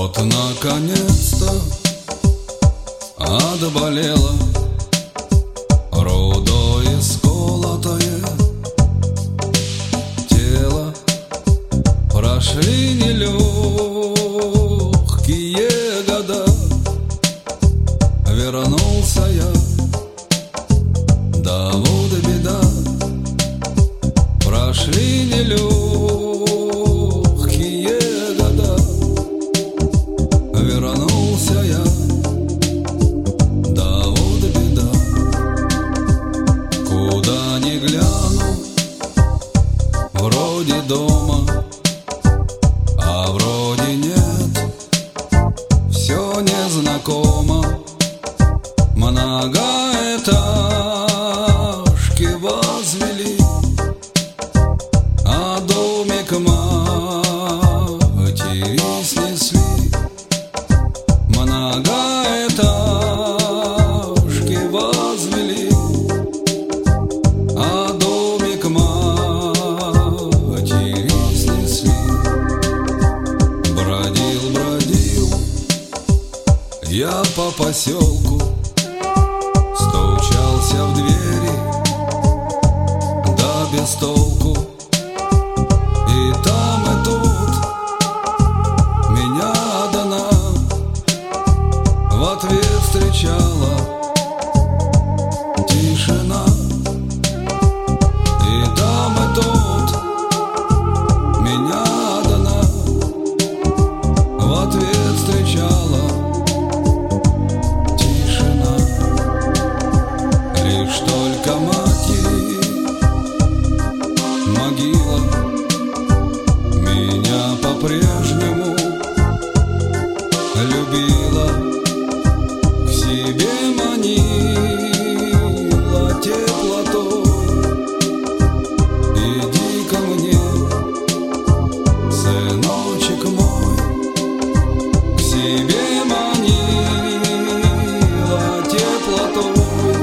Вот наконец-то отболело рудой исколотое тело. Прошли нелегкие года, вернулся я, да вот беда. Прошли нелегкие года, вернулся я, да вот беда. Куда ни гляну, вроде дома, а вроде нет, все незнакомо. Многоэтажки возвели, а домик матери снесли. Многоэтажки возвели, а домик матери снесли. Бродил, бродил я по поселку, стучался в двери, да без толку. И там, и тут меня одна в ответ встречала тишина. И там, и тут меня одна в ответ встречала тишина. Лишь только матери могила меня по-прежнему любила, к себе манила теплотой. Иди ко мне, сыночек мой, к себе манила теплотой.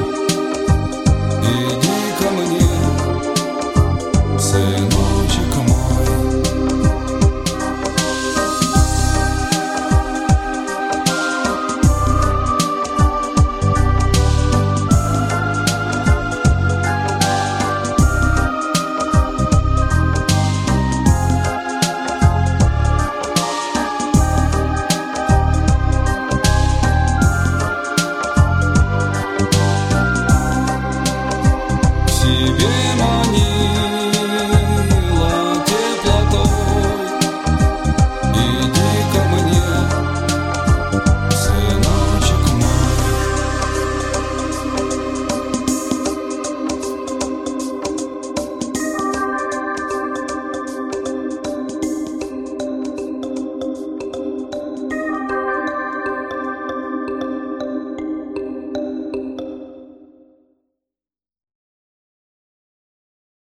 Иди ко мне, сыночек мой. К себе манила